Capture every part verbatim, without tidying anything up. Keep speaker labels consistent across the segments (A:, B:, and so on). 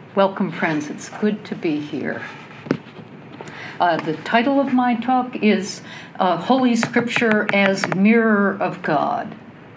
A: Welcome, friends. It's good to be here. Uh, the title of my talk is uh, Holy Scripture as Mirror of God.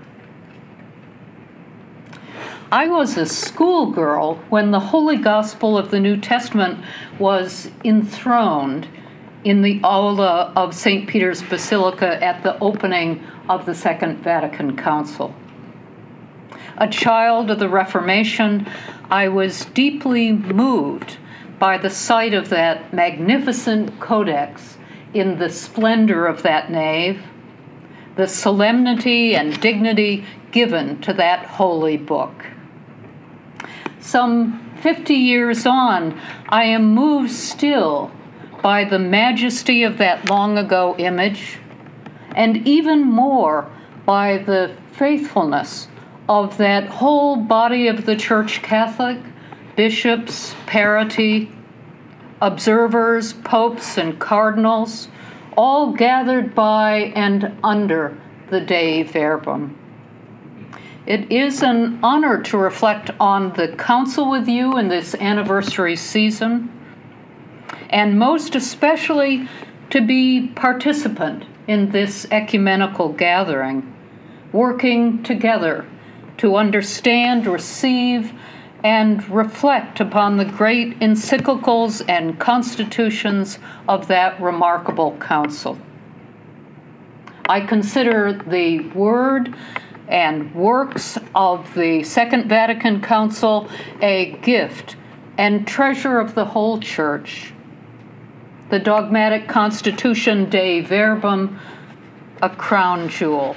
A: I was a schoolgirl when the Holy Gospel of the New Testament was enthroned in the aula of Saint Peter's Basilica at the opening of the Second Vatican Council. A child of the Reformation, I was deeply moved by the sight of that magnificent codex in the splendor of that nave, the solemnity and dignity given to that holy book. Some fifty years on, I am moved still by the majesty of that long-ago image, and even more by the faithfulness of that whole body of the Church Catholic, bishops, parity, observers, popes, and cardinals, all gathered by and under the Dei Verbum. It is an honor to reflect on the council with you in this anniversary season, and most especially to be participant in this ecumenical gathering, working together to understand, receive, and reflect upon the great encyclicals and constitutions of that remarkable council. I consider the word and works of the Second Vatican Council a gift and treasure of the whole Church. The dogmatic constitution Dei Verbum, a crown jewel.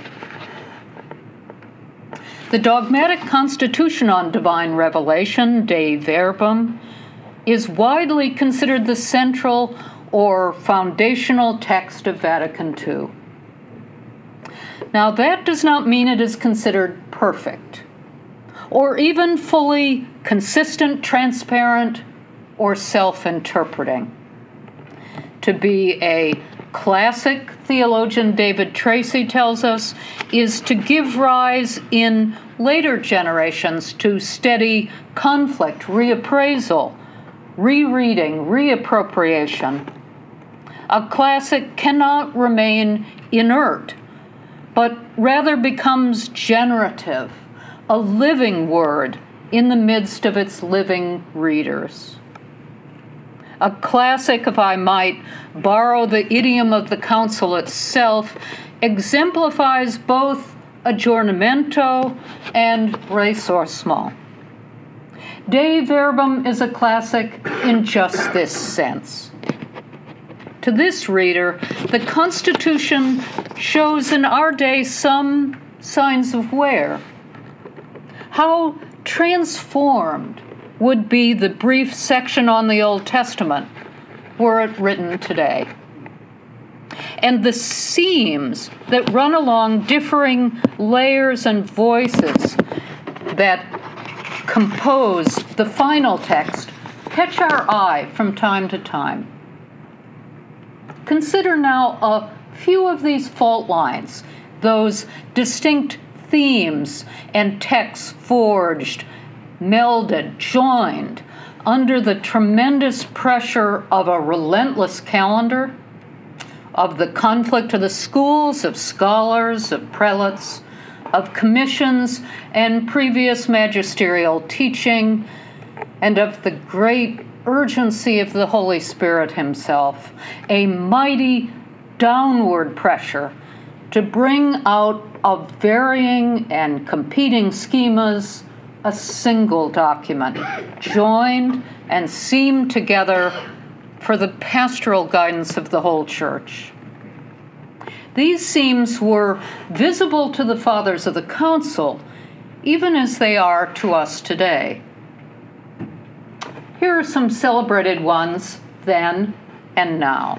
A: The dogmatic constitution on divine revelation, Dei Verbum, is widely considered the central or foundational text of Vatican Two. Now, that does not mean it is considered perfect, or even fully consistent, transparent, or self-interpreting. To be a classic, theologian David Tracy tells us, is to give rise in later generations to steady conflict, reappraisal, rereading, reappropriation. A classic cannot remain inert, but rather becomes generative, a living word in the midst of its living readers. A classic, if I might borrow the idiom of the council itself, exemplifies both aggiornamento and ressourcement. Dei Verbum is a classic in just this sense. To this reader, the Constitution shows in our day some signs of wear. How transformed would be the brief section on the Old Testament were it written today. And the seams that run along differing layers and voices that compose the final text catch our eye from time to time. Consider now a few of these fault lines, those distinct themes and texts forged, melded, joined, under the tremendous pressure of a relentless calendar, of the conflict of the schools, of scholars, of prelates, of commissions and previous magisterial teaching, and of the great urgency of the Holy Spirit himself, a mighty downward pressure to bring out of varying and competing schemas a single document, joined and seamed together for the pastoral guidance of the whole Church. These seams were visible to the fathers of the Council, even as they are to us today. Here are some celebrated ones then and now.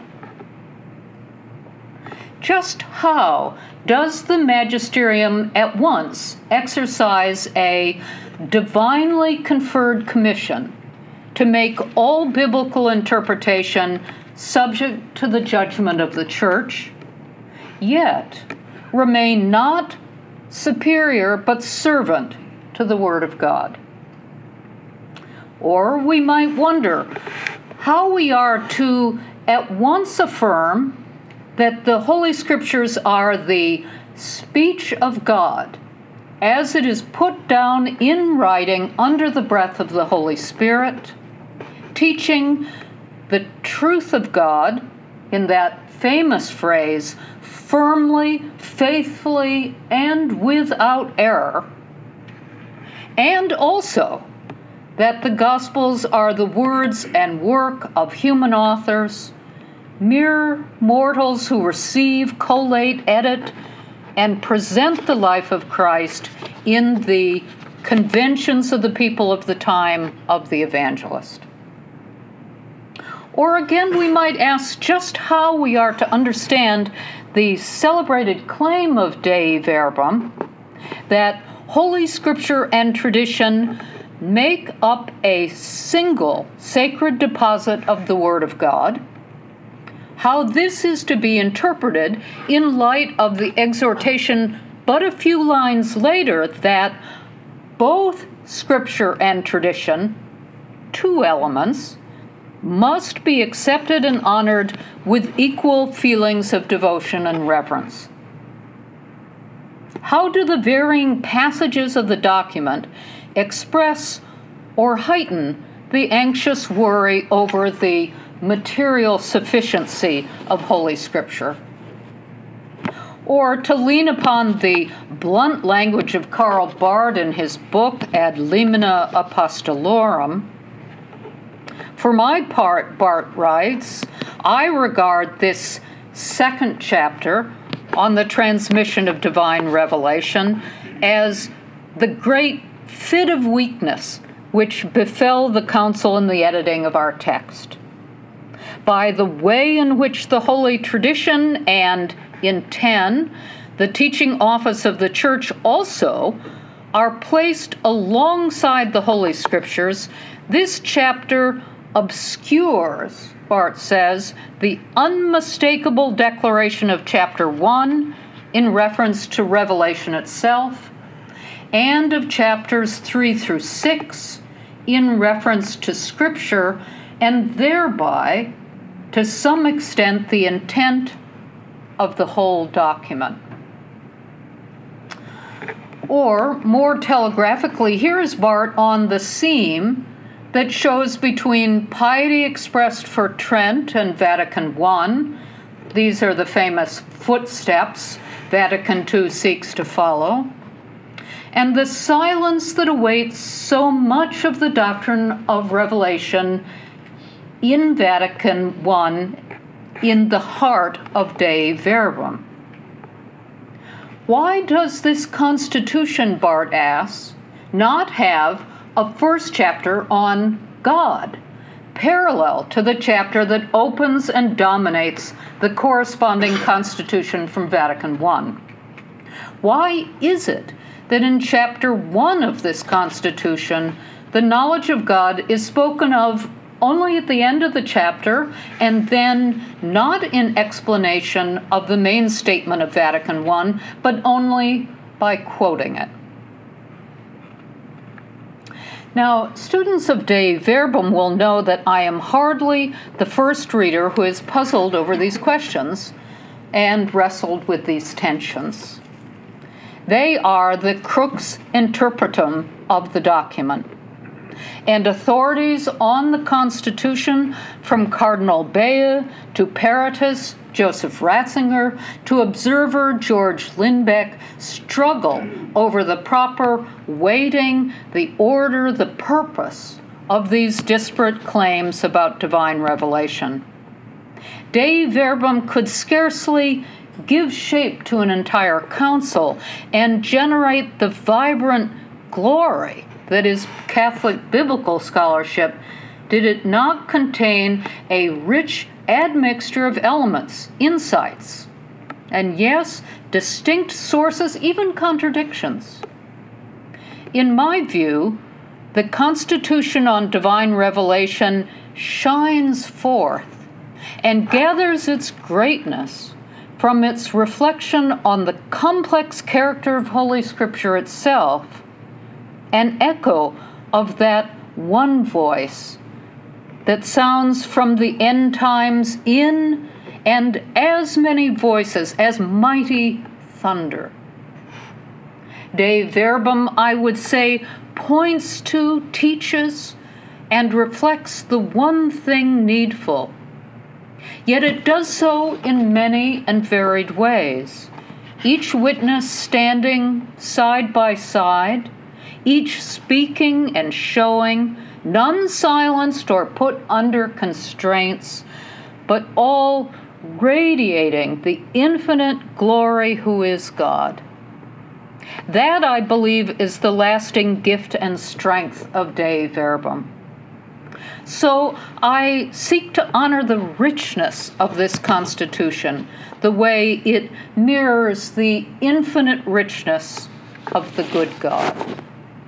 A: Just how does the magisterium at once exercise a divinely conferred commission to make all biblical interpretation subject to the judgment of the Church, yet remain not superior but servant to the Word of God? Or we might wonder how we are to at once affirm that the Holy Scriptures are the speech of God, as it is put down in writing under the breath of the Holy Spirit, teaching the truth of God in that famous phrase, firmly, faithfully, and without error, and also that the Gospels are the words and work of human authors, mere mortals who receive, collate, edit, and present the life of Christ in the conventions of the people of the time of the evangelist. Or again, we might ask just how we are to understand the celebrated claim of Dei Verbum that Holy Scripture and tradition make up a single sacred deposit of the Word of God, how this is to be interpreted in light of the exhortation but a few lines later that both Scripture and tradition, two elements, must be accepted and honored with equal feelings of devotion and reverence. How do the varying passages of the document express or heighten the anxious worry over the material sufficiency of Holy Scripture? Or to lean upon the blunt language of Karl Barth in his book Ad Limina Apostolorum, for my part, Barth writes, I regard this second chapter on the transmission of divine revelation as the great fit of weakness which befell the council in the editing of our text. By the way in which the Holy Tradition and, in ten, the teaching office of the Church also are placed alongside the Holy Scriptures, this chapter obscures, Barth says, the unmistakable declaration of chapter one in reference to Revelation itself, and of chapters three through six in reference to Scripture, and thereby, to some extent, the intent of the whole document. Or, more telegraphically, here is Barth on the seam that shows between piety expressed for Trent and Vatican One. These are the famous footsteps Vatican Two seeks to follow. And the silence that awaits so much of the doctrine of revelation in Vatican One, in the heart of Dei Verbum. Why does this constitution, Barth asks, not have a first chapter on God, parallel to the chapter that opens and dominates the corresponding constitution from Vatican One? Why is it that in chapter one of this constitution, the knowledge of God is spoken of only at the end of the chapter, and then not in explanation of the main statement of Vatican One, but only by quoting it? Now, students of Dei Verbum will know that I am hardly the first reader who is puzzled over these questions and wrestled with these tensions. They are the crux interpretum of the document. And authorities on the Constitution, from Cardinal Bea to Peritus Joseph Ratzinger to observer George Lindbeck, struggle over the proper weighting, the order, the purpose of these disparate claims about divine revelation. Dei Verbum could scarcely give shape to an entire council and generate the vibrant glory that is Catholic biblical scholarship, did it not contain a rich admixture of elements, insights, and yes, distinct sources, even contradictions. In my view, the Constitution on Divine Revelation shines forth and gathers its greatness from its reflection on the complex character of Holy Scripture itself, an echo of that one voice that sounds from the end times in and as many voices as mighty thunder. Dei Verbum, I would say, points to, teaches, and reflects the one thing needful. Yet it does so in many and varied ways, each witness standing side by side, each speaking and showing, none silenced or put under constraints, but all radiating the infinite glory who is God. That, I believe, is the lasting gift and strength of Dei Verbum. So I seek to honor the richness of this Constitution, the way it mirrors the infinite richness of the good God.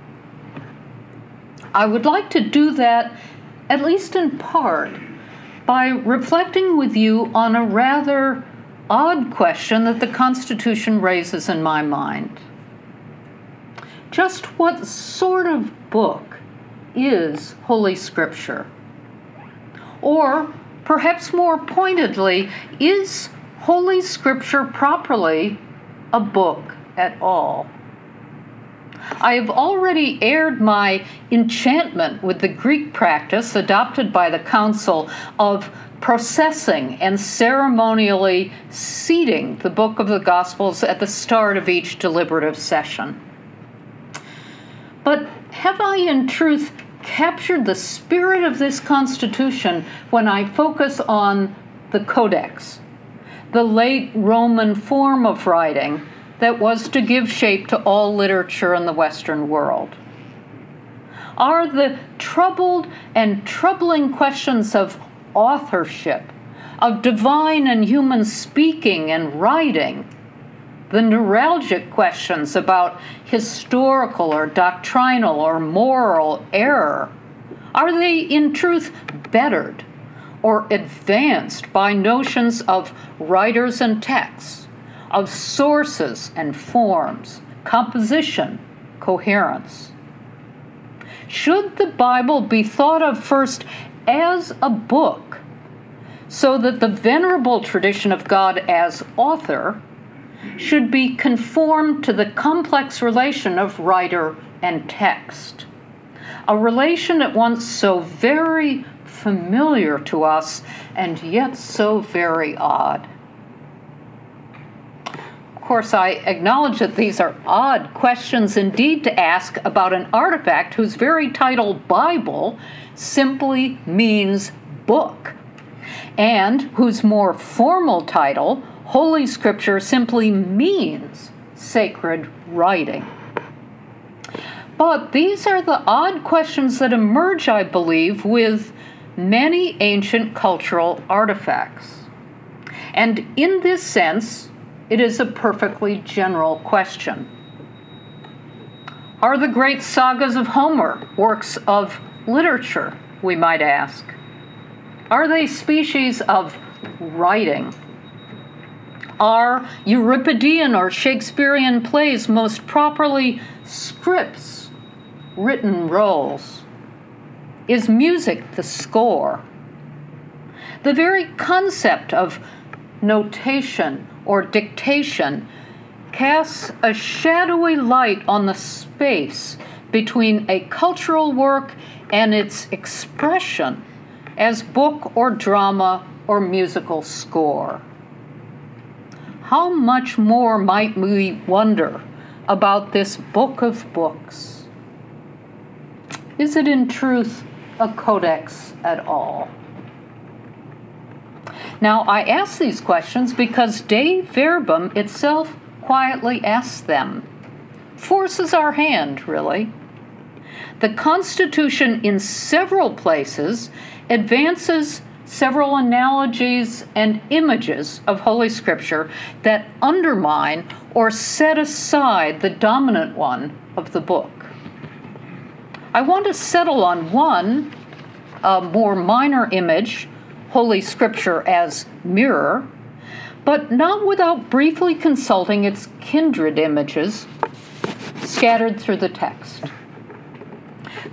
A: I would like to do that, at least in part, by reflecting with you on a rather odd question that the Constitution raises in my mind. Just what sort of book is Holy Scripture? Or, perhaps more pointedly, is Holy Scripture properly a book at all? I have already aired my enchantment with the Greek practice adopted by the Council of processing and ceremonially seating the book of the Gospels at the start of each deliberative session. But have I in truth captured the spirit of this Constitution when I focus on the Codex, the late Roman form of writing that was to give shape to all literature in the Western world? Are the troubled and troubling questions of authorship, of divine and human speaking and writing, the neuralgic questions about historical or doctrinal or moral error, are they in truth bettered or advanced by notions of writers and texts, of sources and forms, composition, coherence? Should the Bible be thought of first as a book, so that the venerable tradition of God as author should be conformed to the complex relation of writer and text, a relation at once so very familiar to us and yet so very odd? Of course, I acknowledge that these are odd questions indeed to ask about an artifact whose very title, Bible, simply means book, and whose more formal title, Holy Scripture, simply means sacred writing. But these are the odd questions that emerge, I believe, with many ancient cultural artifacts. And in this sense, it is a perfectly general question. Are the great sagas of Homer works of literature, we might ask? Are they species of writing? Are Euripidean or Shakespearean plays most properly scripts, written roles? Is music the score? The very concept of notation or dictation casts a shadowy light on the space between a cultural work and its expression as book or drama or musical score. How much more might we wonder about this book of books? Is it in truth a codex at all? Now, I ask these questions because Dei Verbum itself quietly asks them, forces our hand, really. The Constitution in several places advances several analogies and images of Holy Scripture that undermine or set aside the dominant one of the book. I want to settle on one, a more minor image, Holy Scripture as mirror, but not without briefly consulting its kindred images scattered through the text.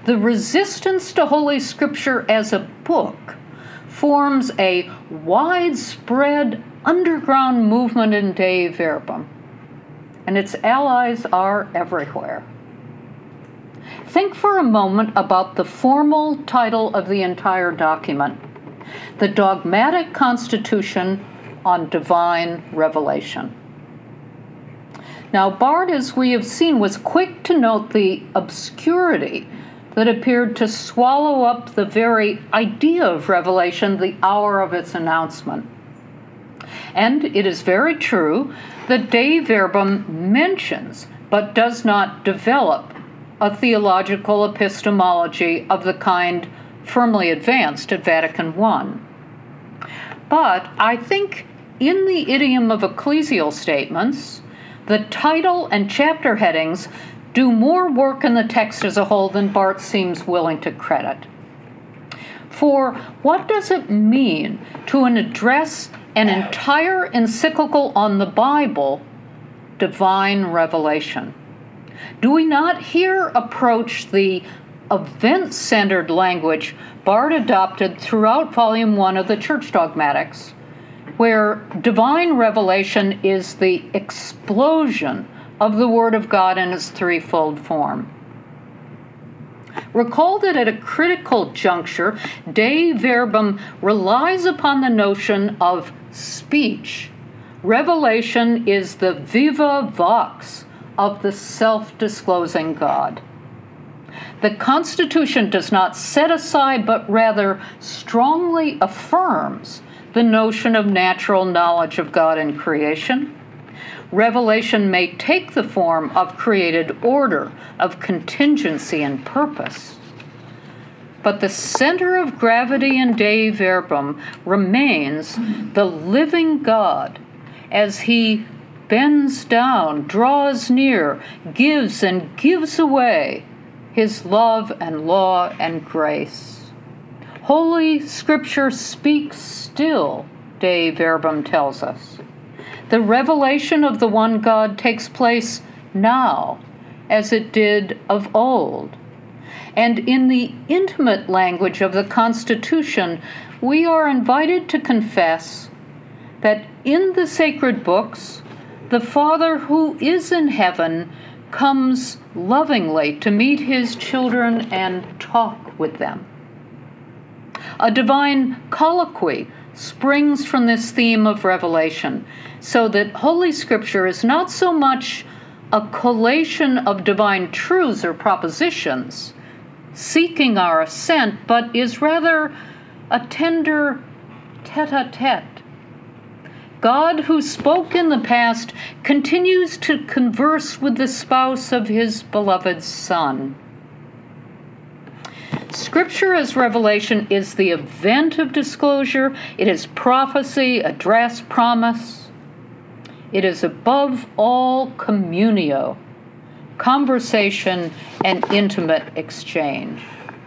A: The resistance to Holy Scripture as a book forms a widespread underground movement in Dei Verbum, and its allies are everywhere. Think for a moment about the formal title of the entire document, The Dogmatic Constitution on Divine Revelation. Now, Barth, as we have seen, was quick to note the obscurity that appeared to swallow up the very idea of revelation the hour of its announcement. And it is very true that Dei Verbum mentions, but does not develop, a theological epistemology of the kind firmly advanced at Vatican One. But I think in the idiom of ecclesial statements, the title and chapter headings do more work in the text as a whole than Barth seems willing to credit. For what does it mean to address an entire encyclical on the Bible, divine revelation? Do we not here approach the event-centered language Barth adopted throughout Volume One of the Church Dogmatics, where divine revelation is the explosion of the Word of God in its threefold form? Recall that at a critical juncture, Dei Verbum relies upon the notion of speech. Revelation is the viva vox of the self-disclosing God. The Constitution does not set aside, but rather strongly affirms the notion of natural knowledge of God in creation. Revelation may take the form of created order, of contingency and purpose. But the center of gravity in Dei Verbum remains the living God as he bends down, draws near, gives and gives away his love and law and grace. Holy Scripture speaks still, Dei Verbum tells us. The revelation of the one God takes place now, as it did of old. And in the intimate language of the Constitution, we are invited to confess that in the sacred books, the Father who is in heaven comes lovingly to meet his children and talk with them. A divine colloquy springs from this theme of revelation, so that Holy Scripture is not so much a collation of divine truths or propositions seeking our assent, but is rather a tender tete-a-tete. God, who spoke in the past, continues to converse with the spouse of his beloved Son. Scripture as revelation is the event of disclosure. It is prophecy, address, promise. It is above all communio, conversation, and intimate exchange.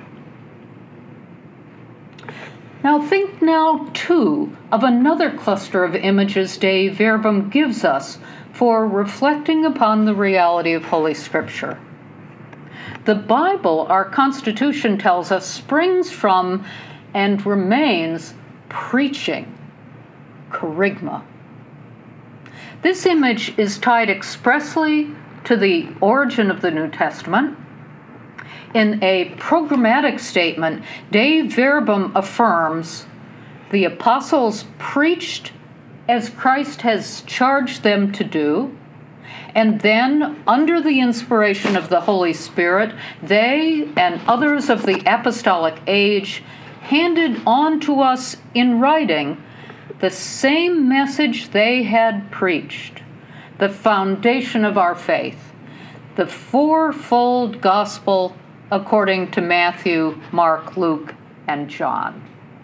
A: Now think now, too, of another cluster of images Dei Verbum gives us for reflecting upon the reality of Holy Scripture. The Bible, our Constitution tells us, springs from and remains preaching, kerygma. This image is tied expressly to the origin of the New Testament. In a programmatic statement, Dei Verbum affirms the apostles preached as Christ has charged them to do, and then, under the inspiration of the Holy Spirit, they and others of the apostolic age handed on to us in writing the same message they had preached, the foundation of our faith, the fourfold gospel according to Matthew, Mark, Luke, and John.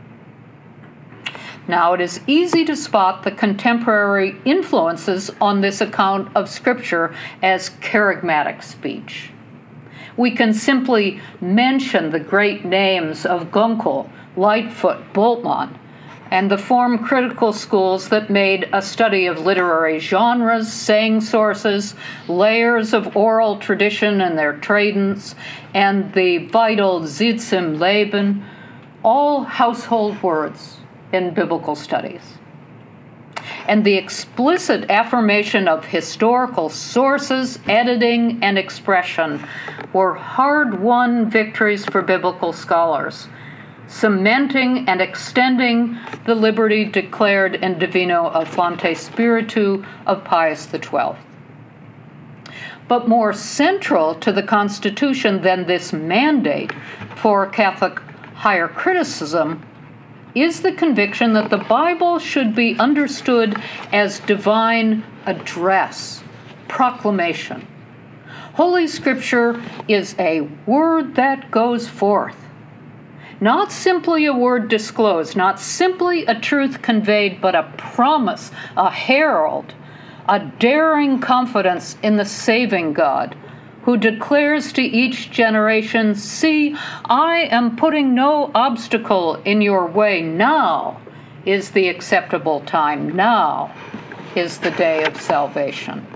A: Now, it is easy to spot the contemporary influences on this account of Scripture as kerygmatic speech. We can simply mention the great names of Gunkel, Lightfoot, Bultmann, and the form critical schools that made a study of literary genres, saying sources, layers of oral tradition and their tradents, and the vital Sitz im Leben, all household words in biblical studies. And the explicit affirmation of historical sources, editing, and expression were hard-won victories for biblical scholars, cementing and extending the liberty declared in Divino Fonte Spiritu of Pius the twelfth. But more central to the Constitution than this mandate for Catholic higher criticism is the conviction that the Bible should be understood as divine address, proclamation. Holy Scripture is a word that goes forth. Not simply a word disclosed, not simply a truth conveyed, but a promise, a herald, a daring confidence in the saving God, who declares to each generation, "See, I am putting no obstacle in your way. Now is the acceptable time. Now is the day of salvation."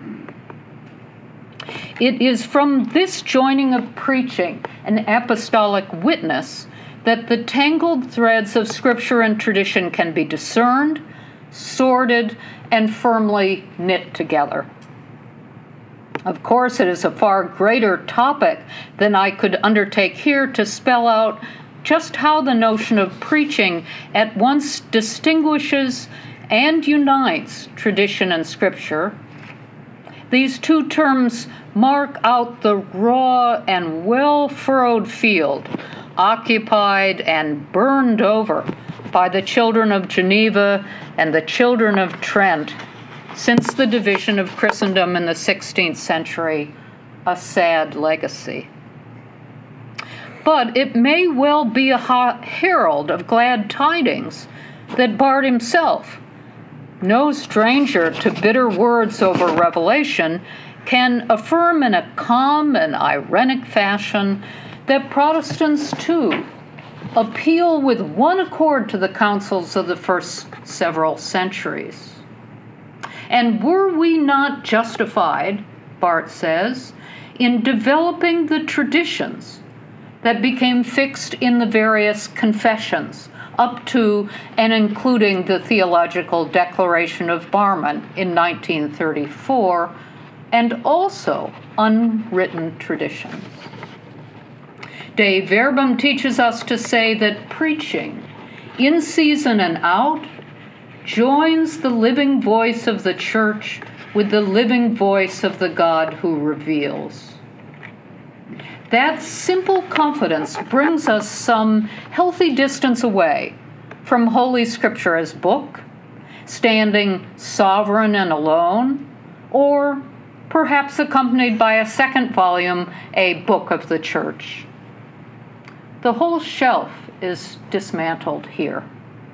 A: It is from this joining of preaching and apostolic witness that the tangled threads of Scripture and tradition can be discerned, sorted, and firmly knit together. Of course, it is a far greater topic than I could undertake here to spell out just how the notion of preaching at once distinguishes and unites tradition and Scripture. These two terms mark out the raw and well-furrowed field occupied and burned over by the children of Geneva and the children of Trent since the division of Christendom in the sixteenth century, a sad legacy. But it may well be a herald of glad tidings that Barth himself, no stranger to bitter words over revelation, can affirm in a calm and ironic fashion that Protestants, too, appeal with one accord to the councils of the first several centuries. And were we not justified, Barth says, in developing the traditions that became fixed in the various confessions, up to and including the Theological Declaration of Barmen in nineteen thirty-four, and also unwritten traditions? De Verbum teaches us to say that preaching, in season and out, joins the living voice of the Church with the living voice of the God who reveals. That simple confidence brings us some healthy distance away from Holy Scripture as book, standing sovereign and alone, or perhaps accompanied by a second volume, a book of the Church. The whole shelf is dismantled here.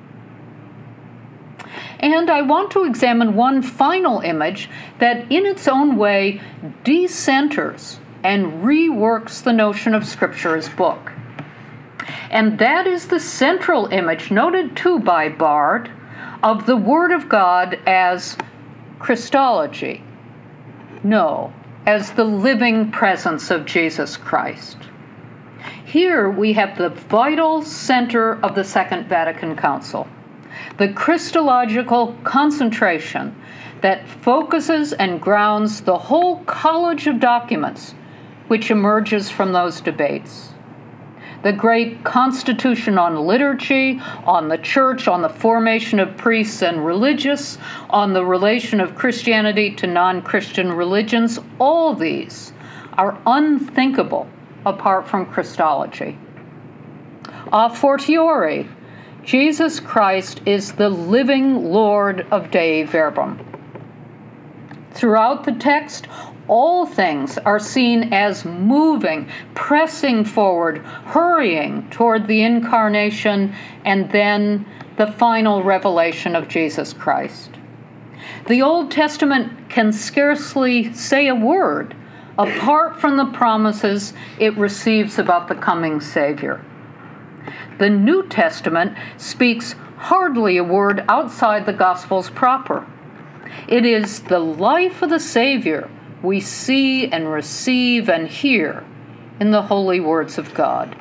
A: And I want to examine one final image that in its own way decenters and reworks the notion of Scripture as book. And that is the central image, noted too by Barth, of the Word of God as Christology. No, as the living presence of Jesus Christ. Here we have the vital center of the Second Vatican Council, the Christological concentration that focuses and grounds the whole college of documents which emerges from those debates. The great Constitution on liturgy, on the Church, on the formation of priests and religious, on the relation of Christianity to non-Christian religions, all these are unthinkable apart from Christology. A fortiori, Jesus Christ is the living Lord of Dei Verbum. Throughout the text, all things are seen as moving, pressing forward, hurrying toward the incarnation and then the final revelation of Jesus Christ. The Old Testament can scarcely say a word apart from the promises it receives about the coming Savior. The New Testament speaks hardly a word outside the Gospels proper. It is the life of the Savior we see and receive and hear in the holy words of God.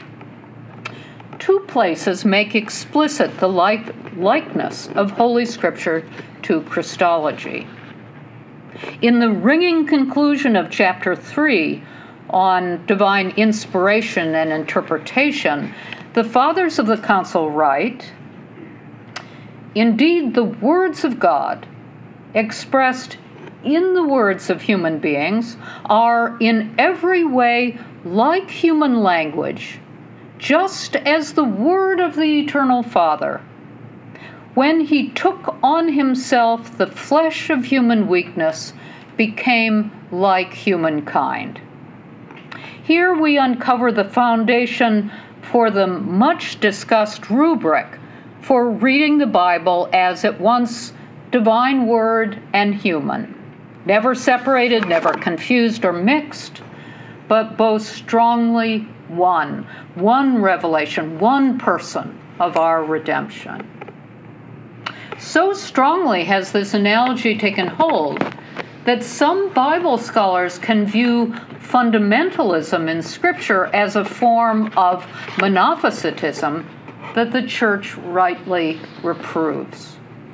A: Two places make explicit the like, likeness of Holy Scripture to Christology. In the ringing conclusion of chapter three on divine inspiration and interpretation, the Fathers of the Council write, "Indeed, the words of God, expressed in the words of human beings, are in every way like human language, just as the word of the Eternal Father, when he took on himself the flesh of human weakness, became like humankind." Here we uncover the foundation for the much-discussed rubric for reading the Bible as at once divine word and human, never separated, never confused or mixed, but both strongly one, one revelation, one person of our redemption. So strongly has this analogy taken hold that some Bible scholars can view fundamentalism in Scripture as a form of monophysitism that the Church rightly reproves.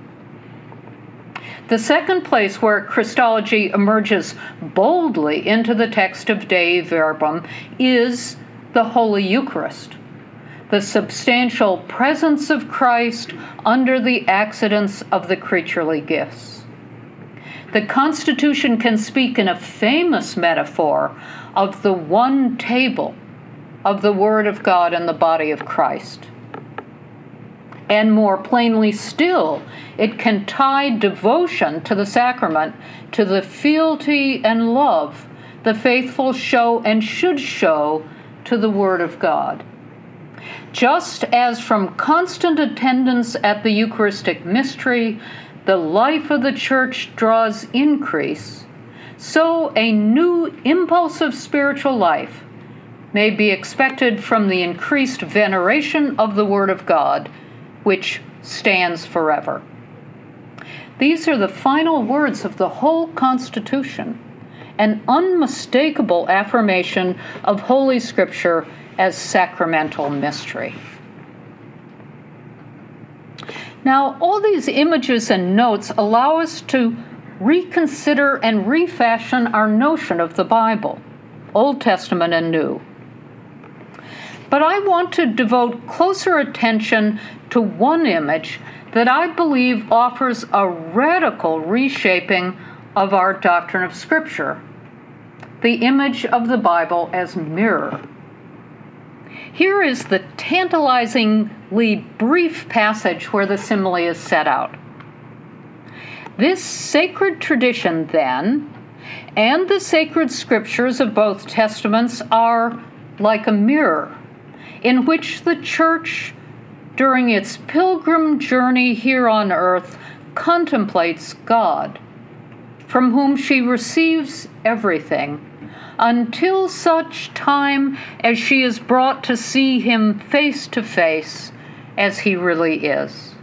A: The second place where Christology emerges boldly into the text of Dei Verbum is the Holy Eucharist, the substantial presence of Christ under the accidents of the creaturely gifts. The Constitution can speak in a famous metaphor of the one table of the Word of God and the body of Christ. And more plainly still, it can tie devotion to the sacrament to the fealty and love the faithful show and should show to the Word of God. Just as from constant attendance at the Eucharistic mystery, the life of the Church draws increase, so a new impulse of spiritual life may be expected from the increased veneration of the Word of God, which stands forever. These are the final words of the whole Constitution, an unmistakable affirmation of Holy Scripture as sacramental mystery. Now, all these images and notes allow us to reconsider and refashion our notion of the Bible, Old Testament and New. But I want to devote closer attention to one image that I believe offers a radical reshaping of our doctrine of Scripture, the image of the Bible as mirror. Here is the tantalizingly brief passage where the simile is set out. This sacred tradition, then, and the sacred scriptures of both testaments are like a mirror in which the Church, during its pilgrim journey here on earth, contemplates God, from whom she receives everything, until such time as she is brought to see him face to face as he really is.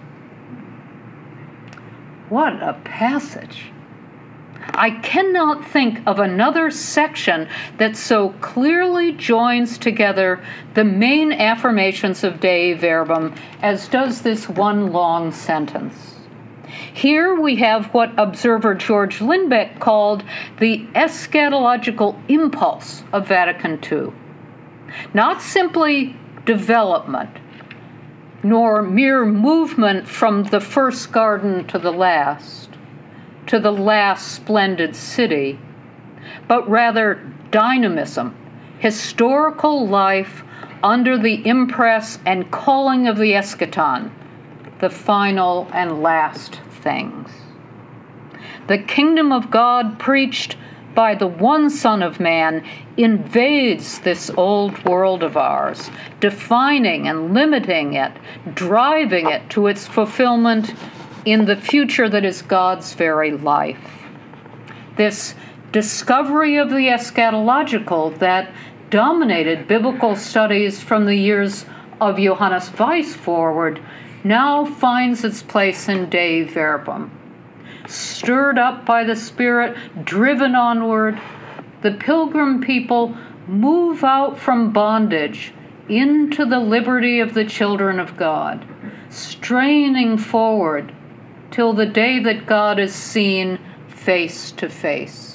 A: What a passage! I cannot think of another section that so clearly joins together the main affirmations of Dei Verbum as does this one long sentence. Here we have what observer George Lindbeck called the eschatological impulse of Vatican Two. Not simply development, nor mere movement from the first garden to the last, to the last splendid city, but rather dynamism, historical life under the impress and calling of the eschaton, the final and last things. The kingdom of God preached by the one Son of Man invades this old world of ours, defining and limiting it, driving it to its fulfillment in the future that is God's very life. This discovery of the eschatological that dominated biblical studies from the years of Johannes Weiss forward now finds its place in Dei Verbum. Stirred up by the Spirit, driven onward, the pilgrim people move out from bondage into the liberty of the children of God, straining forward till the day that God is seen face to face.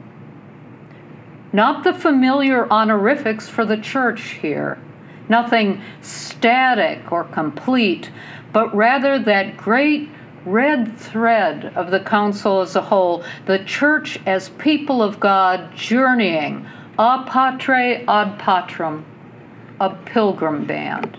A: Not the familiar honorifics for the church here, nothing static or complete, but rather that great red thread of the council as a whole, the church as people of God journeying a patre ad patrum, a pilgrim band.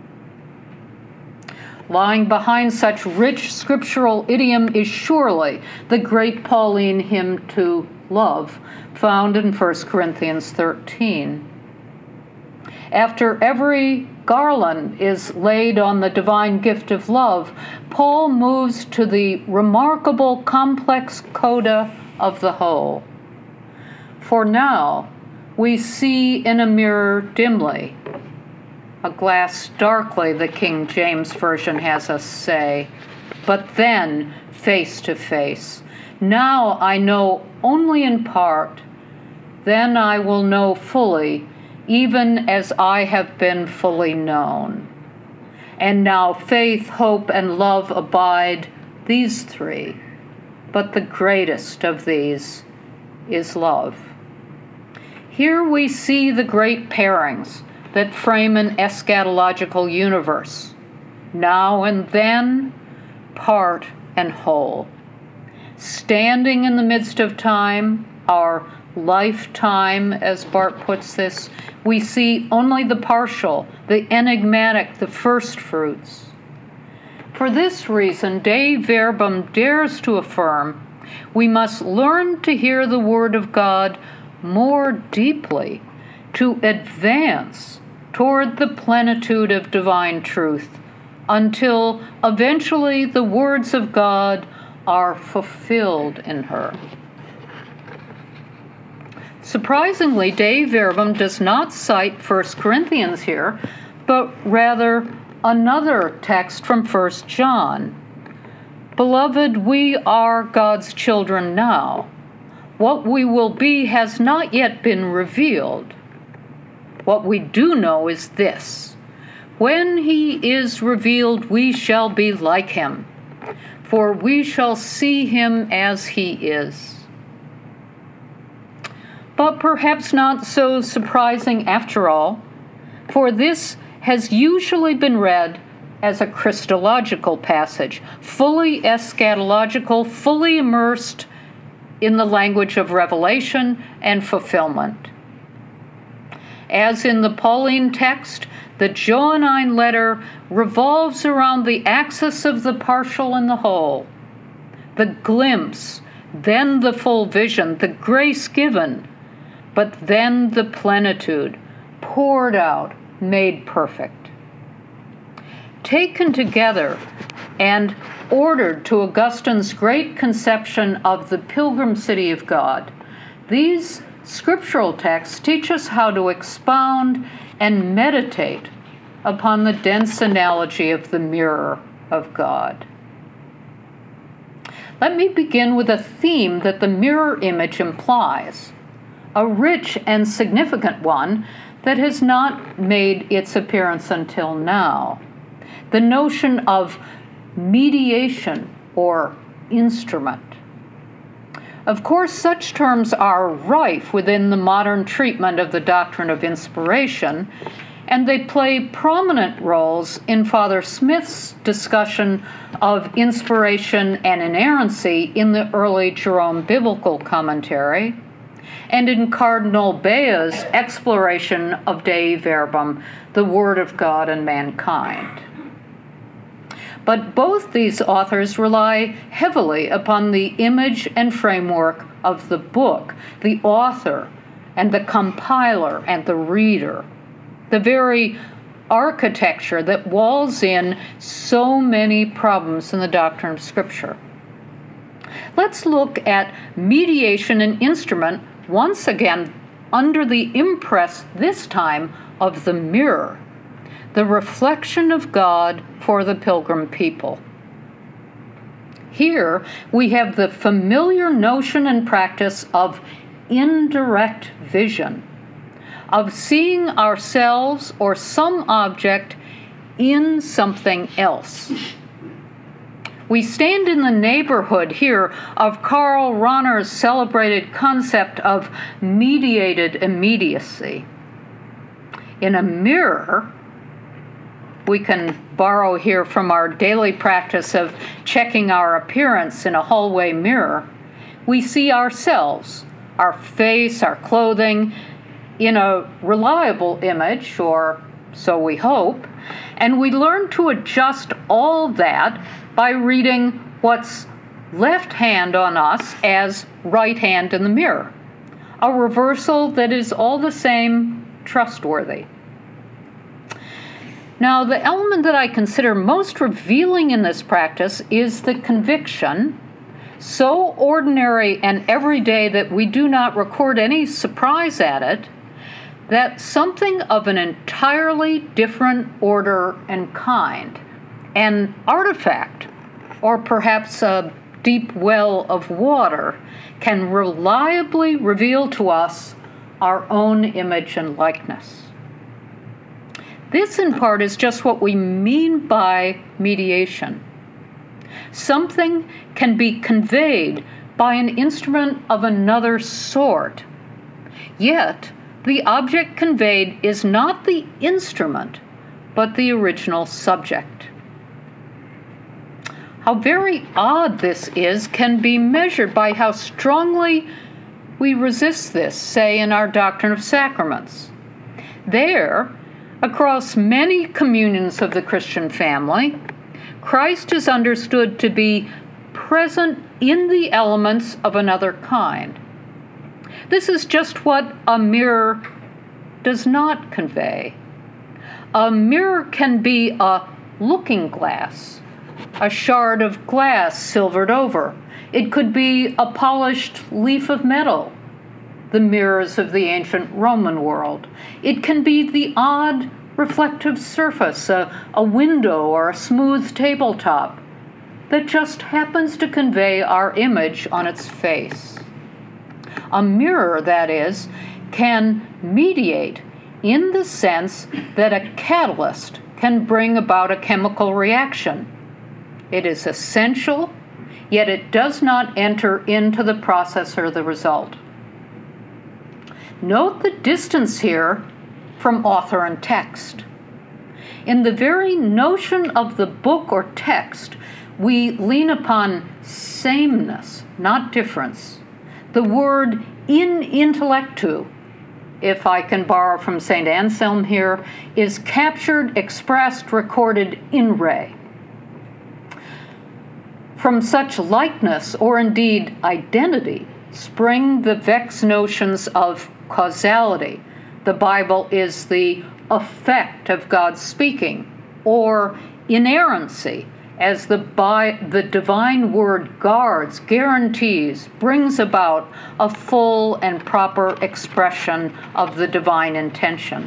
A: Lying behind such rich scriptural idiom is surely the great Pauline hymn to love, found in First Corinthians thirteen. After every garland is laid on the divine gift of love, Paul moves to the remarkable complex coda of the whole. For now, we see in a mirror dimly, a glass darkly, the King James Version has us say, but then face to face. Now I know only in part, then I will know fully, even as I have been fully known. And now faith, hope, and love abide, these three, but the greatest of these is love. Here we see the great pairings that frame an eschatological universe, now and then, part and whole. Standing in the midst of time, our lifetime, as Barth puts this, we see only the partial, the enigmatic, the first fruits. For this reason, Dei Verbum dares to affirm we must learn to hear the Word of God more deeply, to advance toward the plenitude of divine truth, until eventually the words of God are fulfilled in her. Surprisingly, Dei Verbum does not cite First Corinthians here, but rather another text from First John. Beloved, we are God's children now. What we will be has not yet been revealed. What we do know is this: when he is revealed, we shall be like him, for we shall see him as he is. But perhaps not so surprising after all, for this has usually been read as a Christological passage, fully eschatological, fully immersed in the language of revelation and fulfillment. As in the Pauline text, the Johannine letter revolves around the axis of the partial and the whole, the glimpse, then the full vision, the grace given, but then the plenitude, poured out, made perfect. Taken together and ordered to Augustine's great conception of the pilgrim city of God, these scriptural texts teach us how to expound and meditate upon the dense analogy of the mirror of God. Let me begin with a theme that the mirror image implies, a rich and significant one that has not made its appearance until now: the notion of mediation or instrument. Of course, such terms are rife within the modern treatment of the doctrine of inspiration, and they play prominent roles in Father Smith's discussion of inspiration and inerrancy in the early Jerome Biblical Commentary, and in Cardinal Bea's exploration of Dei Verbum, the Word of God and mankind. But both these authors rely heavily upon the image and framework of the book, the author and the compiler and the reader, the very architecture that walls in so many problems in the doctrine of Scripture. Let's look at mediation and instrument once again under the impress, this time, of the mirror. the reflection of God for the pilgrim people. Here we have the familiar notion and practice of indirect vision, of seeing ourselves or some object in something else. We stand in the neighborhood here of Karl Rahner's celebrated concept of mediated immediacy. In a mirror, we can borrow here from our daily practice of checking our appearance in a hallway mirror, we see ourselves, our face, our clothing, in a reliable image, or so we hope, and we learn to adjust all that by reading what's left hand on us as right hand in the mirror, a reversal that is all the same trustworthy. Now, the element that I consider most revealing in this practice is the conviction, so ordinary and everyday that we do not record any surprise at it, that something of an entirely different order and kind, an artifact, or perhaps a deep well of water, can reliably reveal to us our own image and likeness. This, in part, is just what we mean by mediation. Something can be conveyed by an instrument of another sort, yet the object conveyed is not the instrument, but the original subject. How very odd this is can be measured by how strongly we resist this, say, in our doctrine of sacraments. There, across many communions of the Christian family, Christ is understood to be present in the elements of another kind. This is just what a mirror does not convey. A mirror can be a looking glass, a shard of glass silvered over. It could be a polished leaf of metal, the mirrors of the ancient Roman world. It can be the odd reflective surface, a, a window or a smooth tabletop that just happens to convey our image on its face. A mirror, that is, can mediate in the sense that a catalyst can bring about a chemical reaction. It is essential, yet it does not enter into the process or the result. Note the distance here from author and text. In the very notion of the book or text, we lean upon sameness, not difference. The word in intellectu, if I can borrow from Saint Anselm here, is captured, expressed, recorded in re. From such likeness, or indeed identity, spring the vexed notions of causality. The Bible is the effect of God's speaking, or inerrancy, as the, bi- the divine word guards, guarantees, brings about a full and proper expression of the divine intention.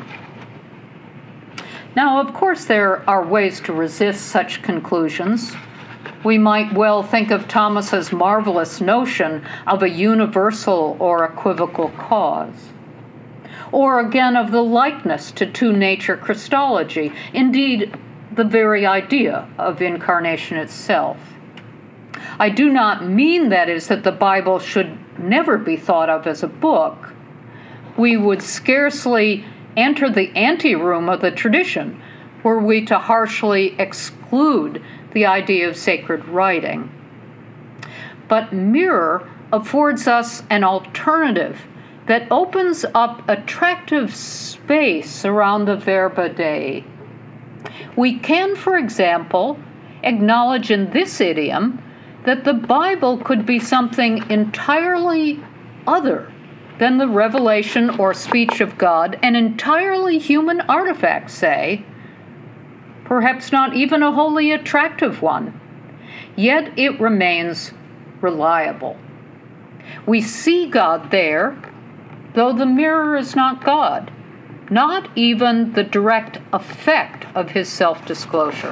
A: Now, of course, there are ways to resist such conclusions. We might well think of Thomas's marvelous notion of a universal or equivocal cause. Or again of the likeness to two-nature Christology, indeed, the very idea of incarnation itself. I do not mean, that is, that the Bible should never be thought of as a book. We would scarcely enter the anteroom of the tradition were we to harshly exclude the idea of sacred writing. But mirror affords us an alternative that opens up attractive space around the Verba Dei. We can, for example, acknowledge in this idiom that the Bible could be something entirely other than the revelation or speech of God, an entirely human artifact, say, perhaps not even a wholly attractive one, yet it remains reliable. We see God there, though the mirror is not God. not even the direct effect of his self-disclosure.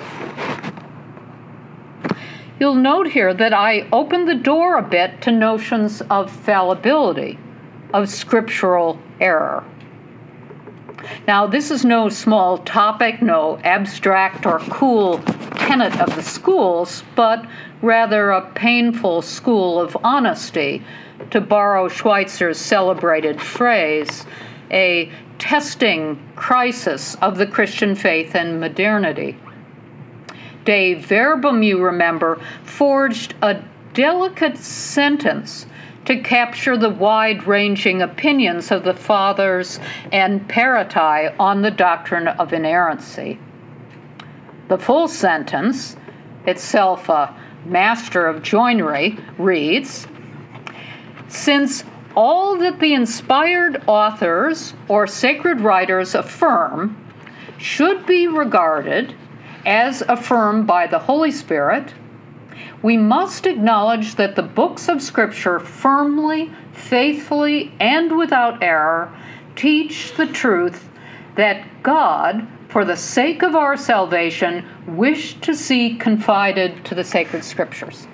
A: You'll note here that I opened the door a bit to notions of fallibility, of scriptural error. Now, this is no small topic, no abstract or cool tenet of the schools, but rather a painful school of honesty, to borrow Schweitzer's celebrated phrase, a testing crisis of the Christian faith and modernity. De Verbum, you remember, forged a delicate sentence to capture the wide-ranging opinions of the Fathers and Paratai on the doctrine of inerrancy. The full sentence, itself a master of joinery, reads, "Since all that the inspired authors or sacred writers affirm should be regarded as affirmed by the Holy Spirit, we must acknowledge that the books of Scripture firmly, faithfully, and without error teach the truth that God, for the sake of our salvation, wished to see confided to the sacred Scriptures."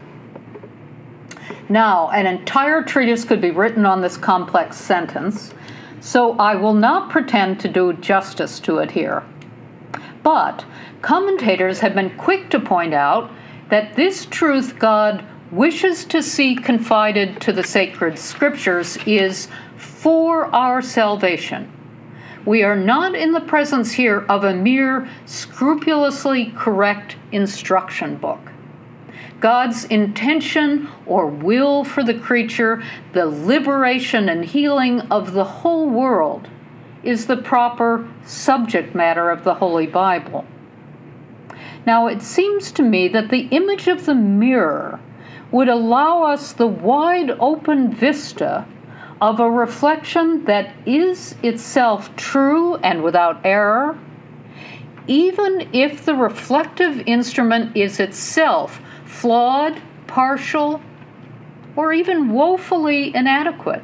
A: Now, an entire treatise could be written on this complex sentence, so I will not pretend to do justice to it here. But commentators have been quick to point out that this truth God wishes to see confided to the sacred Scriptures is for our salvation. We are not in the presence here of a mere scrupulously correct instruction book. God's intention or will for the creature, the liberation and healing of the whole world, is the proper subject matter of the Holy Bible. Now, it seems to me that the image of the mirror would allow us the wide open vista of a reflection that is itself true and without error, even if the reflective instrument is itself flawed, partial, or even woefully inadequate.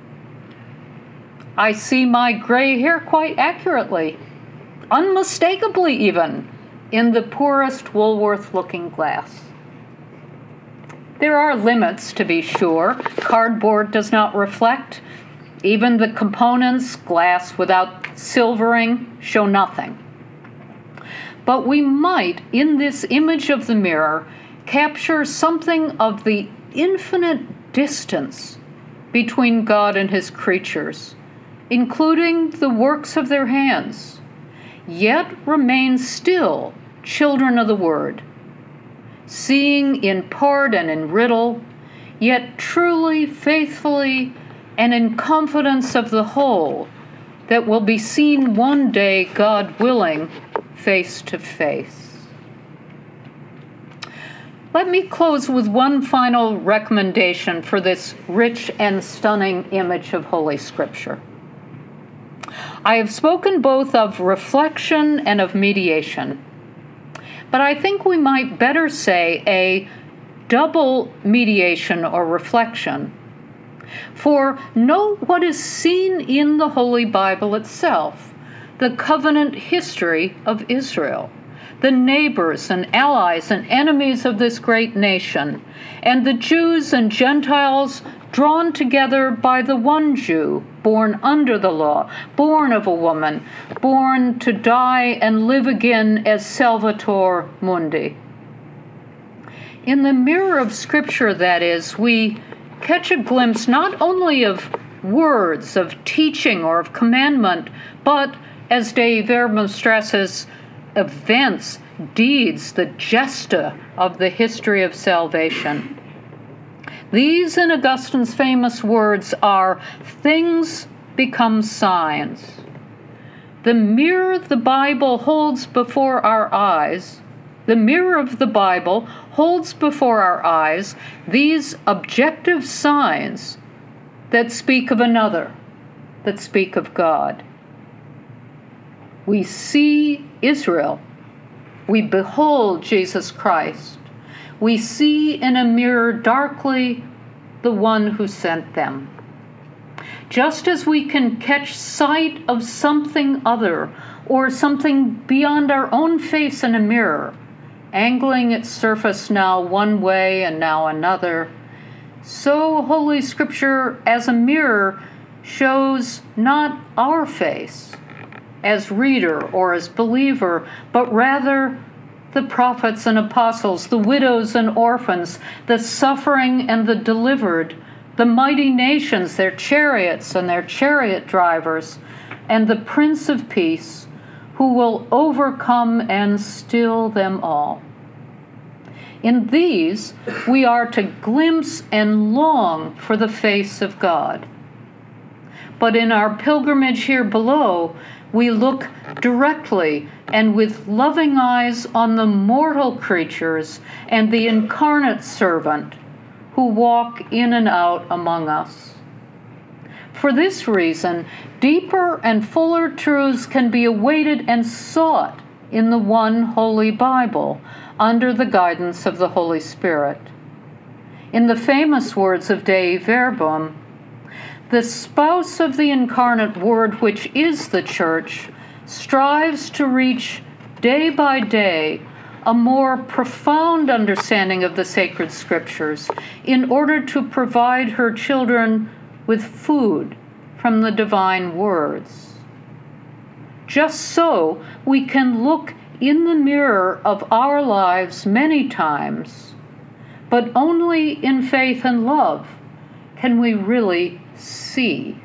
A: I see my gray hair quite accurately, unmistakably even, in the poorest Woolworth-looking glass. There are limits, to be sure. Cardboard does not reflect. Even the components, glass without silvering, show nothing. But we might, in this image of the mirror, capture something of the infinite distance between God and his creatures, including the works of their hands, yet remain still children of the Word, seeing in part and in riddle, yet truly, faithfully, and in confidence of the whole, that will be seen one day, God willing, face to face. Let me close with one final recommendation for this rich and stunning image of Holy Scripture. I have spoken both of reflection and of mediation, but I think we might better say a double mediation or reflection. For note what is seen in the Holy Bible itself, the covenant history of Israel, the neighbors and allies and enemies of this great nation, and the Jews and Gentiles drawn together by the one Jew, born under the law, born of a woman, born to die and live again as Salvator Mundi. In the mirror of Scripture, that is, we catch a glimpse not only of words, of teaching, or of commandment, but, as De Verbum stresses, events, deeds, the gesta of the history of salvation. These, in Augustine's famous words, are things become signs. The mirror the Bible holds before our eyes, the mirror of the Bible holds before our eyes these objective signs that speak of another, that speak of God. We see Israel. We behold Jesus Christ. We see in a mirror darkly the one who sent them. Just as we can catch sight of something other or something beyond our own face in a mirror, angling its surface now one way and now another, so Holy Scripture as a mirror shows not our face as reader or as believer, but rather the prophets and apostles, the widows and orphans, the suffering and the delivered, the mighty nations, their chariots and their chariot drivers, and the Prince of Peace, who will overcome and still them all. In these, we are to glimpse and long for the face of God. But in our pilgrimage here below, we look directly and with loving eyes on the mortal creatures and the incarnate servant who walk in and out among us. For this reason, deeper and fuller truths can be awaited and sought in the one Holy Bible, under the guidance of the Holy Spirit. In the famous words of Dei Verbum, the spouse of the incarnate Word, which is the Church, strives to reach day by day a more profound understanding of the sacred Scriptures in order to provide her children with food from the divine words. Just so, we can look in the mirror of our lives many times, but only in faith and love can we really see.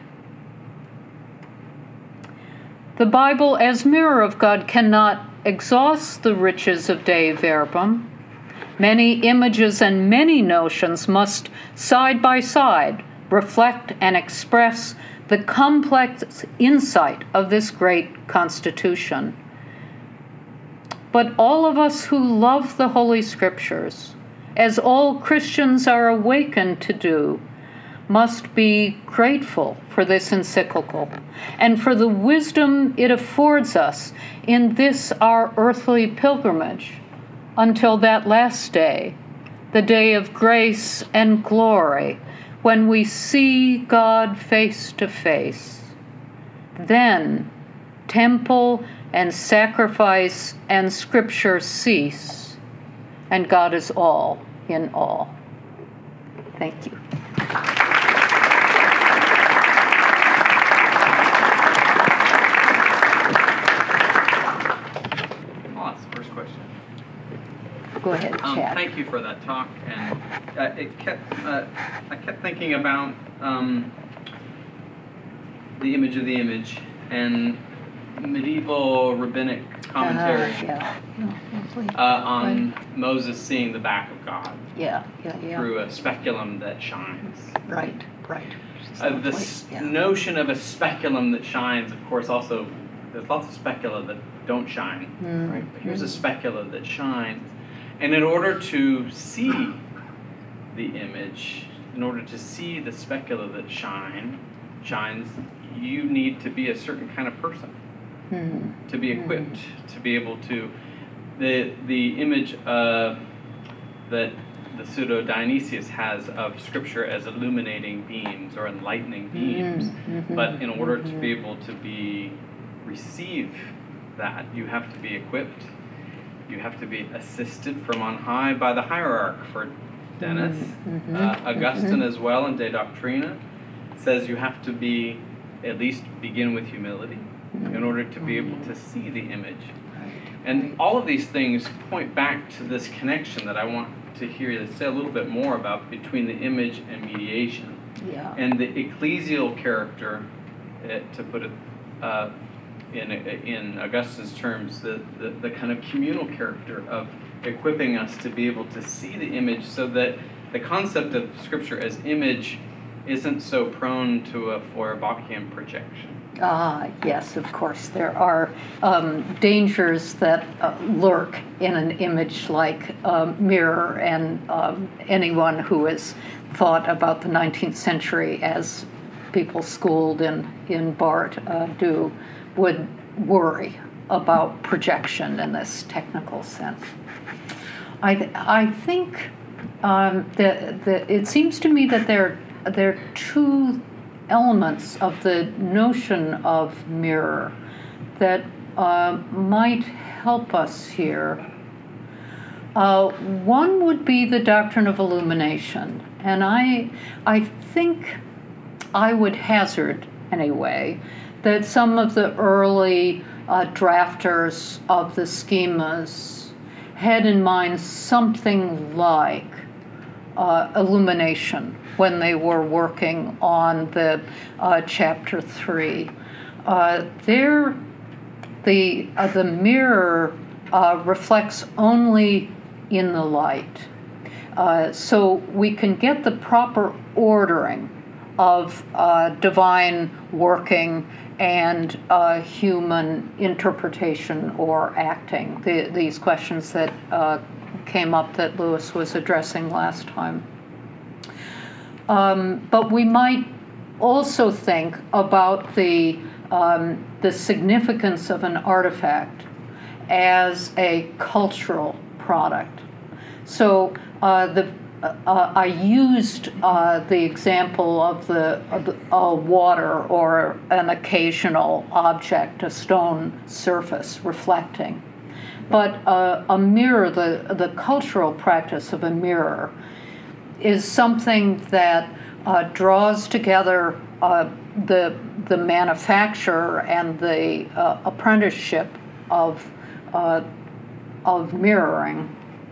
A: The Bible as mirror of God cannot exhaust the riches of Dei Verbum. Many images and many notions must side by side reflect and express the complex insight of this great constitution. But all of us who love the Holy Scriptures, as all Christians are awakened to do, must be grateful for this encyclical and for the wisdom it affords us in this our earthly pilgrimage until that last day, the day of grace and glory, when we see God face to face. Then, temple and sacrifice and Scripture cease, and God is all in all. Thank you.
B: I'll ask the first question.
A: Go ahead,
B: Um,
A: Chad.
B: thank you for that talk, and uh, it kept. Uh, I kept thinking about um, the image of the image and medieval rabbinic commentary
A: Uh, yeah.
B: uh, on Moses seeing the back of God
A: Yeah, yeah, yeah.
B: through a speculum that shines.
A: Right, right.
B: Uh, this
A: Yeah.
B: notion of a speculum that shines, of course, also there's lots of specula that don't shine,
A: Mm.
B: right? But here's a specula that shines, and in order to see the image, in order to see the specula that shine shines, you need to be a certain kind of person.
A: Mm.
B: To be equipped, to be able to, the the image uh, that the pseudo Dionysius has of Scripture as illuminating beams or enlightening beams,
A: Mm-hmm.
B: but in order to be able to be receive that, you have to be equipped. You have to be assisted from on high by the hierarch. For Dennis,
A: Mm-hmm.
B: uh, Augustine as well in De Doctrina says you have to be at least begin with humility in order to be able to see the image. And all of these things point back to this connection that I want to hear you say a little bit more about between the image and mediation.
A: Yeah.
B: And the ecclesial character, uh, to put it uh, in in Augustine's terms, the, the, the kind of communal character of equipping us to be able to see the image so that the concept of Scripture as image isn't so prone to a Feuerbachian projection.
A: Ah, yes, of course. There are um, dangers that uh, lurk in an image like um, mirror, and um, anyone who has thought about the nineteenth century as people schooled in, in Barth uh, do would worry about projection in this technical sense. I, th- I think um, that, that it seems to me that there, there are two elements of the notion of mirror that uh, might help us here. Uh, one would be the doctrine of illumination, and I, I think I would hazard, anyway, that some of the early uh, drafters of the schemas had in mind something like uh, illumination when they were working on the uh, chapter three. Uh, there, the uh, the mirror uh, reflects only in the light, uh, so we can get the proper ordering of uh, divine working and uh, human interpretation or acting, the, these questions that uh, came up that Lewis was addressing last time. Um, but we might also think about the, um, the significance of an artifact as a cultural product. So uh, the Uh, I used uh, the example of the, of the uh, water or an occasional object, a stone surface reflecting. But uh, a mirror, the, the cultural practice of a mirror, is something that uh, draws together uh, the, the manufacture and the uh, apprenticeship of, uh, of mirroring.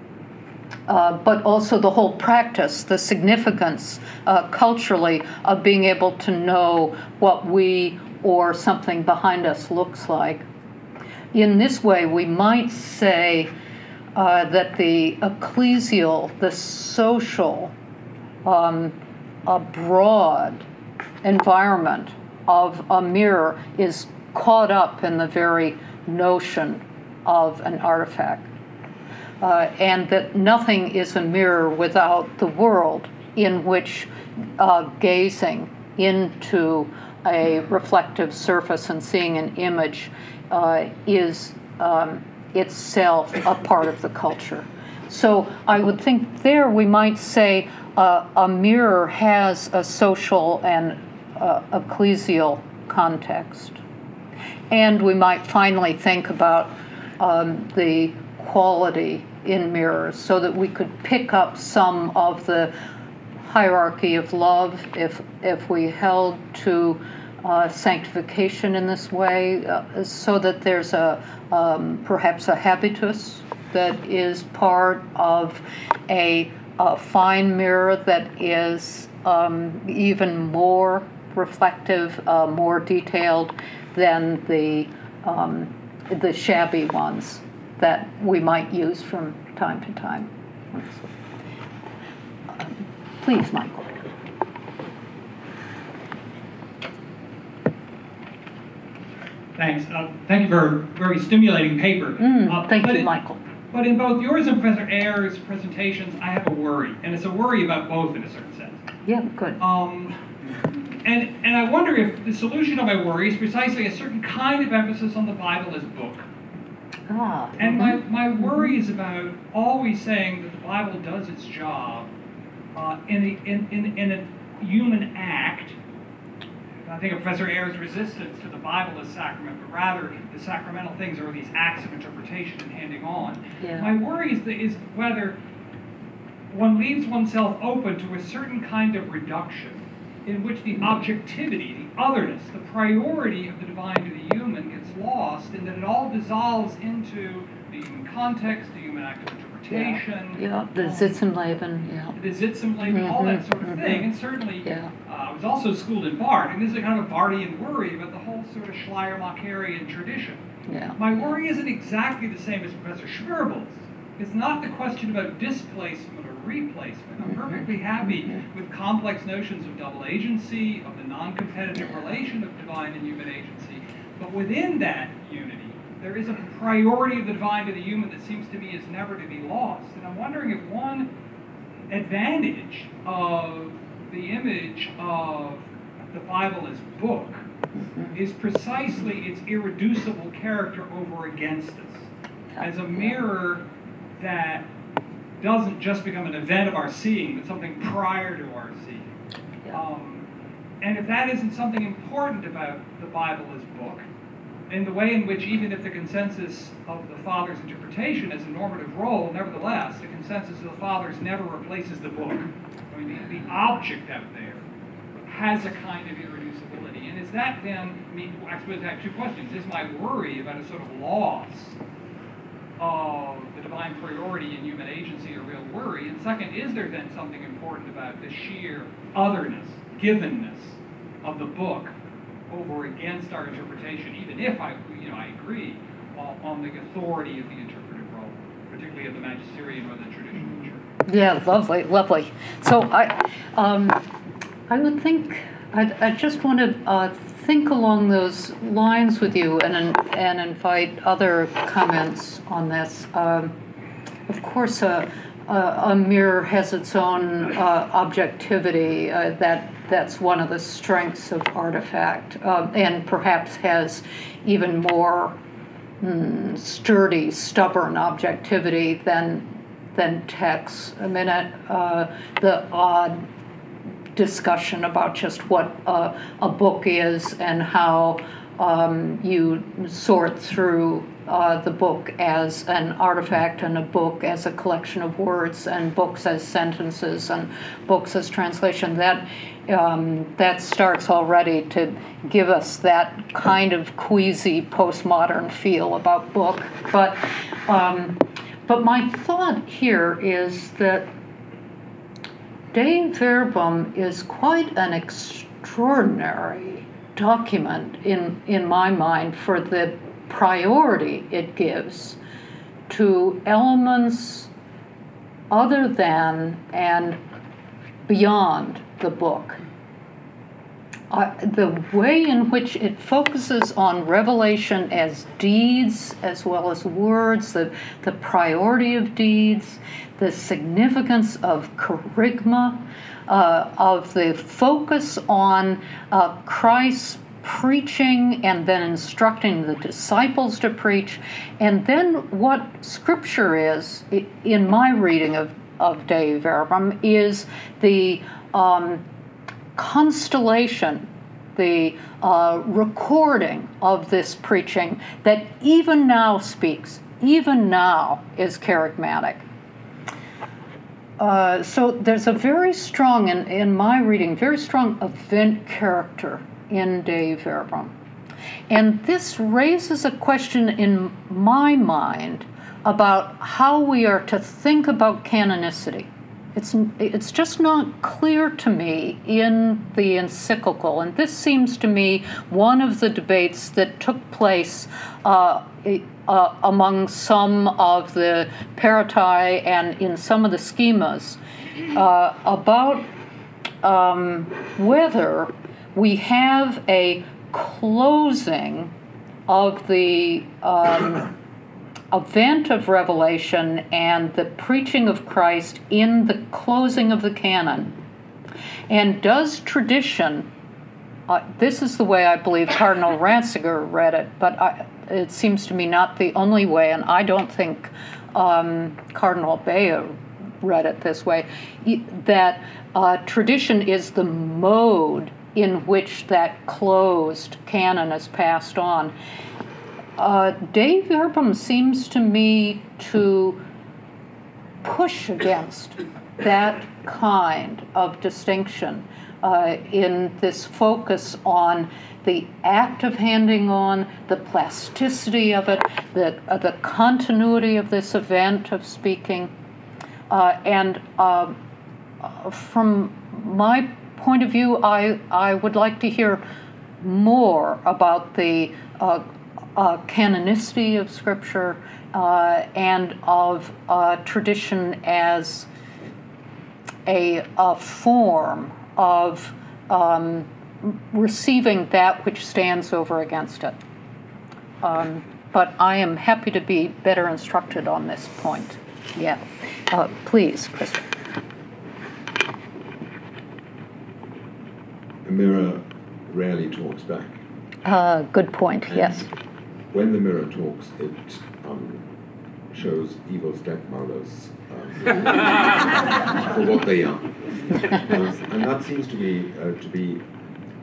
A: Uh, but also the whole practice, the significance uh, culturally of being able to know what we or something behind us looks like. In this way, we might say uh, that the ecclesial, the social, um, a broad environment of a mirror is caught up in the very notion of an artifact. Uh, and that nothing is a mirror without the world in which uh, gazing into a reflective surface and seeing an image uh, is um, itself a part of the culture. So I would think there we might say uh, a mirror has a social and uh, ecclesial context. And we might finally think about um, the quality in mirrors so that we could pick up some of the hierarchy of love if if we held to uh, sanctification in this way, uh, so that there's a um, perhaps a habitus that is part of a, a fine mirror that is um, even more reflective, uh, more detailed than the um, the shabby ones that we might use from time to time. Um, please, Michael.
C: Thanks. Uh, thank you for a very stimulating paper.
A: Mm,
C: uh,
A: thank you,
C: in,
A: Michael.
C: But in both yours and Professor Ayer's presentations, I have a worry, and it's a worry about both in a certain sense.
A: Yeah, good.
C: Um, and and I wonder if the solution of my worry is precisely a certain kind of emphasis on the Bible as book.
A: Ah,
C: And
A: mm-hmm.
C: my, my worry is about always saying that the Bible does its job uh, in, the, in, in, in a human act. I think of Professor Ayer's resistance to the Bible as sacrament, but rather the sacramental things are these acts of interpretation and handing on.
A: Yeah.
C: My worry is, that, is whether one leaves oneself open to a certain kind of reduction in which the objectivity, the otherness, the priority of the divine to the human gets lost, and that it all dissolves into the human context, the human act of interpretation.
A: Yeah, yeah. the
C: um,
A: Sitzenleben, yeah.
C: The Sitzenleben,
A: Mm-hmm,
C: all that sort of
A: mm-hmm.
C: thing. And certainly,
A: Yeah.
C: uh, I was also schooled in Barth, and this is a kind of a Barthian worry about the whole sort of Schleiermacherian tradition.
A: Yeah.
C: My worry isn't exactly the same as Professor Schwirbel's. It's not the question about displacement or replacement. I'm perfectly happy with complex notions of double agency, of the non-competitive relation of divine and human agency. But within that unity, there is a priority of the divine to the human that seems to me is never to be lost. And I'm wondering if one advantage of the image of the Bible as book is precisely its irreducible character over against us. As a mirror that doesn't just become an event of our seeing, but something prior to our seeing.
A: Yeah.
C: Um, And if that isn't something important about the Bible as book, in the way in which even if the consensus of the Father's interpretation has a normative role, nevertheless, the consensus of the Fathers never replaces the book. I mean, the, the object out there has a kind of irreducibility. And is that then, I mean, I suppose I have two questions. Is my worry about a sort of loss of the divine priority in human agency a real worry? And second, is there then something important about the sheer otherness, givenness of the book over against our interpretation, even if I, you know, I agree on, on the authority of the interpretive role, particularly of the magisterium or the traditional church?
A: Yeah, lovely, lovely. So I, um, I would think, I, I just want to uh, think along those lines with you and and invite other comments on this. Um, of course, uh, uh, a mirror has its own uh, objectivity. Uh, that that's one of the strengths of Artifact, uh, and perhaps has even more mm, sturdy, stubborn objectivity than than text. I mean, uh, the odd discussion about just what uh, a book is and how um, you sort through uh, the book as an artifact and a book as a collection of words and books as sentences and books as translation. That um, that starts already to give us that kind of queasy postmodern feel about book. But um, but my thought here is that Dei Verbum is quite an extraordinary document in, in my mind for the priority it gives to elements other than and beyond the book. Uh, the way in which it focuses on revelation as deeds as well as words, the, the priority of deeds, the significance of kerygma, uh, of the focus on uh, Christ's preaching and then instructing the disciples to preach, and then what Scripture is, in my reading of, of Dei Verbum, is the um, constellation, the uh, recording of this preaching that even now speaks, even now is charismatic. Uh, so there's a very strong, in, in my reading, very strong event character in Dei Verbum. And this raises a question in my mind about how we are to think about canonicity. It's, it's just not clear to me in the encyclical, and this seems to me one of the debates that took place uh, uh, among some of the Paratai and in some of the schemas uh, about um, whether we have a closing of the um, event of Revelation and the preaching of Christ in the closing of the canon. And does tradition, uh, this is the way I believe Cardinal Ratzinger read it, but I, it seems to me not the only way, and I don't think um, Cardinal Bea read it this way, that uh, tradition is the mode in which that closed canon is passed on. Uh, Dei Verbum seems to me to push against that kind of distinction uh, in this focus on the act of handing on, the plasticity of it, the, uh, the continuity of this event of speaking. Uh, and uh, from my point of view, I, I would like to hear more about the uh, Uh, canonicity of Scripture uh, and of uh, tradition as a, a form of um, receiving that which stands over against it. Um, but I am happy to be better instructed on this point. Yeah. Uh, please, Christopher.
D: The mirror rarely talks back.
A: Uh, good point,
D: and
A: yes.
D: When the mirror talks, it um, shows evil stepmothers um, for what they are, uh, and that seems to be uh, to be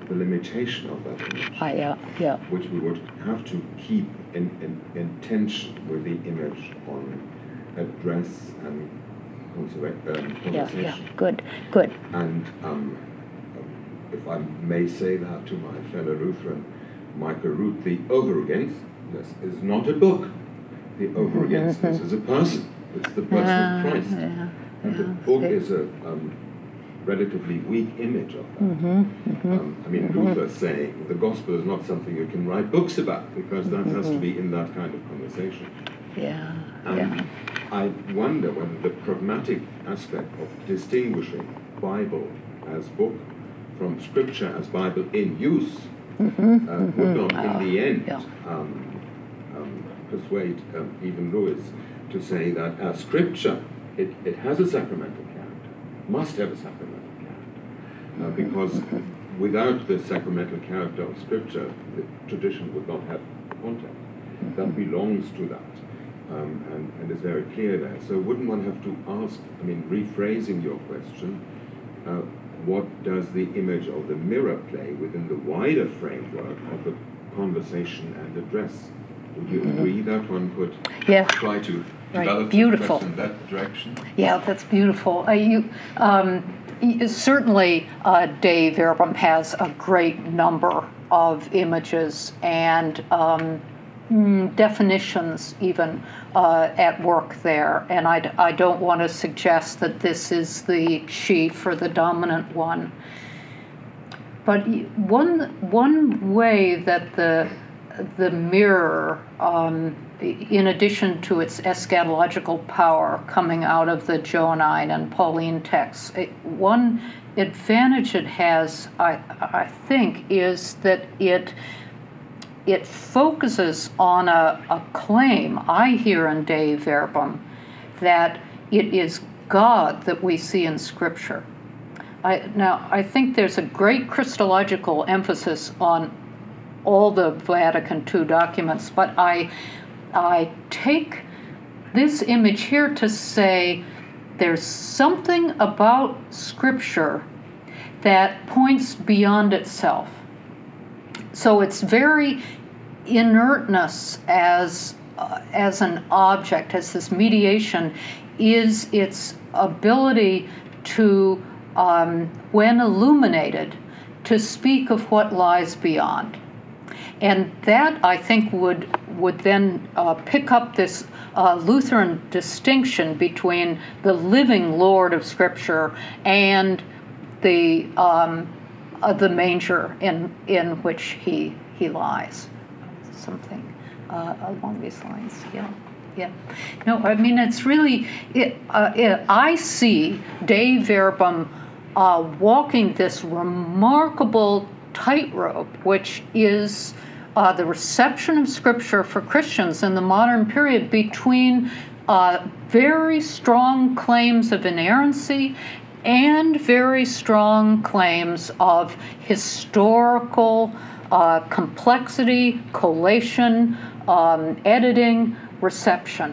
D: the limitation of that image,
A: Ah, yeah, yeah.
D: which we would have to keep in, in, in tension with the image on address and conserva- um,
A: Yeah,
D: conversation.
A: yeah, good, good.
D: And um, if I may say that to my fellow Lutheran, Michael Root, the over against this is not a book. The over against this is a person. It's the person
A: Ah,
D: of Christ.
A: yeah,
D: And the
A: yeah,
D: book
A: see.
D: is a um, relatively weak image of that.
A: Mm-hmm, mm-hmm.
D: Um, I mean, Luther saying the gospel is not something you can write books about, because that has to be in that kind of conversation.
A: Yeah,
D: And
A: yeah.
D: I wonder whether the pragmatic aspect of distinguishing Bible as book from Scripture as Bible in use
A: Mm-hmm,
D: uh, would not,
A: Ah,
D: in the end,
A: yeah.
D: um, um, persuade um, even Lewis to say that as Scripture, it, it has a sacramental character, must have a sacramental character, uh, because without the sacramental character of Scripture, the tradition would not have content. That belongs to that, um, and, and is very clear there. So wouldn't one have to ask, I mean, rephrasing your question, uh, what does the image of the mirror play within the wider framework of the conversation and address? Would you agree that one could
A: Yeah.
D: try to
A: Right.
D: develop
A: Beautiful.
D: the question in that direction?
A: Yeah, that's beautiful. Uh, you, um, y- certainly, uh, Dave Verboom has a great number of images and um, mm, definitions even uh, at work there. And I, d- I don't want to suggest that this is the chief or the dominant one. But y- one, one way that the, the mirror, um, in addition to its eschatological power coming out of the Johannine and Pauline texts, it, one advantage it has, I, I think, is that it it focuses on a, a claim I hear in Dave Verboom that it is God that we see in Scripture. I, now, I think there's a great Christological emphasis on all the Vatican two documents, but I, I take this image here to say there's something about Scripture that points beyond itself. So its very inertness as uh, as an object, as this mediation, is its ability to, um, when illuminated, to speak of what lies beyond. And that, I think, would would then uh, pick up this uh, Lutheran distinction between the living Lord of Scripture and the um, uh, the manger in in which he he lies. Something uh, along these lines. Yeah, yeah. No, I mean it's really. It, uh, it, I see Dave Verboom uh, walking this remarkable tightrope, which is uh, the reception of Scripture for Christians in the modern period between uh, very strong claims of inerrancy and very strong claims of historical uh, complexity, collation, um, editing, reception.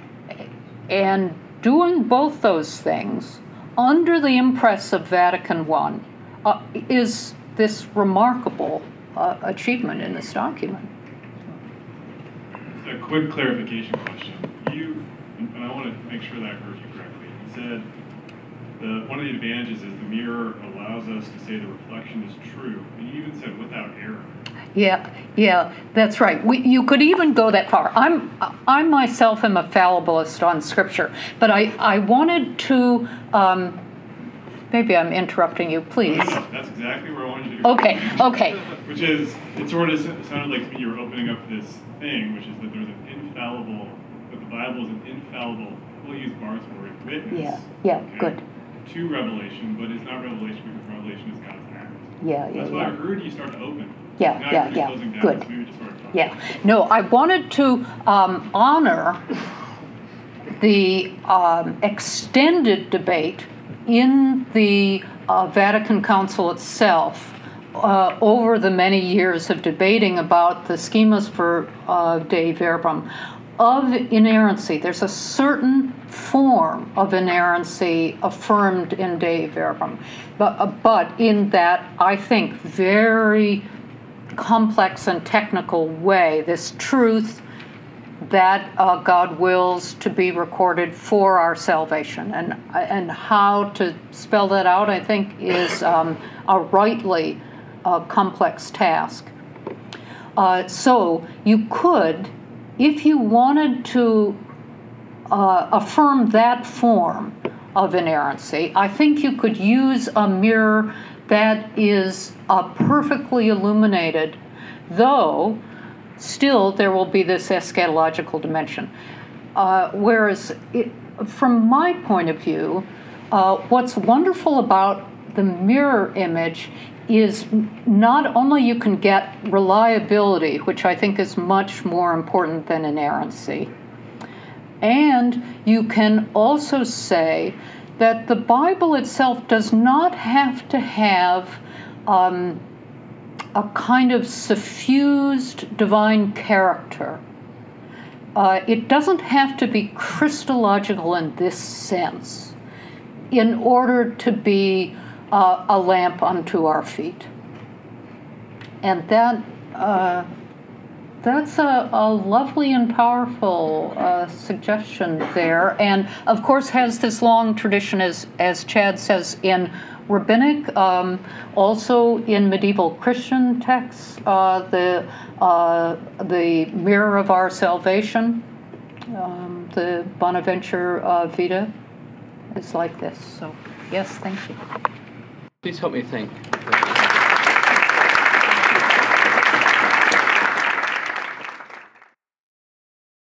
A: And doing both those things under the impress of Vatican One uh, is this remarkable uh, achievement in this document.
E: A quick clarification question. You, and I want to make sure that I heard you correctly. You said the, one of the advantages is the mirror allows us to say the reflection is true. And you even said without error.
A: Yeah, yeah, that's right. We, you could even go that far. I'm, I myself am a fallibilist on Scripture, but I, I wanted to, um, maybe I'm interrupting you, please.
E: No, no, no, that's exactly where I wanted you to go.
A: Okay, okay.
E: Which is, it sort of sounded like to me you were opening up this thing, which is that there's an infallible, that the Bible is an infallible, we'll use Barth's word, witness.
A: Yeah, yeah,
E: okay,
A: good.
E: To revelation, but it's not revelation because revelation is God's act.
A: Yeah, yeah,
E: That's why
A: yeah.
E: I heard you start to open.
A: Yeah,
E: Now
A: yeah,
E: you're
A: yeah,
E: closing down,
A: good.
E: so maybe just sort of talk
A: Yeah,
E: about it.
A: no, I wanted to um, honor the um, extended debate in the uh, Vatican Council itself uh, over the many years of debating about the schemas for uh, Dei Verbum of inerrancy. There's a certain form of inerrancy affirmed in Dei Verbum, but, uh, but in that, I think, very complex and technical way, this truth that uh, God wills to be recorded for our salvation. And, and how to spell that out, I think, is um, a rightly uh, complex task. Uh, so you could, if you wanted to uh, affirm that form of inerrancy, I think you could use a mirror that is uh, perfectly illuminated, though still there will be this eschatological dimension. Uh, whereas, it, from my point of view, uh, what's wonderful about the mirror image is not only you can get reliability, which I think is much more important than inerrancy, and you can also say that the Bible itself does not have to have um, a kind of suffused divine character. Uh, it doesn't have to be Christological in this sense in order to be uh, a lamp unto our feet. And that uh, that's a, a lovely and powerful uh, suggestion there, and of course has this long tradition, as, as Chad says, in rabbinic, um, also in medieval Christian texts, uh, the uh, the mirror of our salvation, um, the Bonaventure uh, Vita, is like this. So, yes, thank you.
B: Please help me think.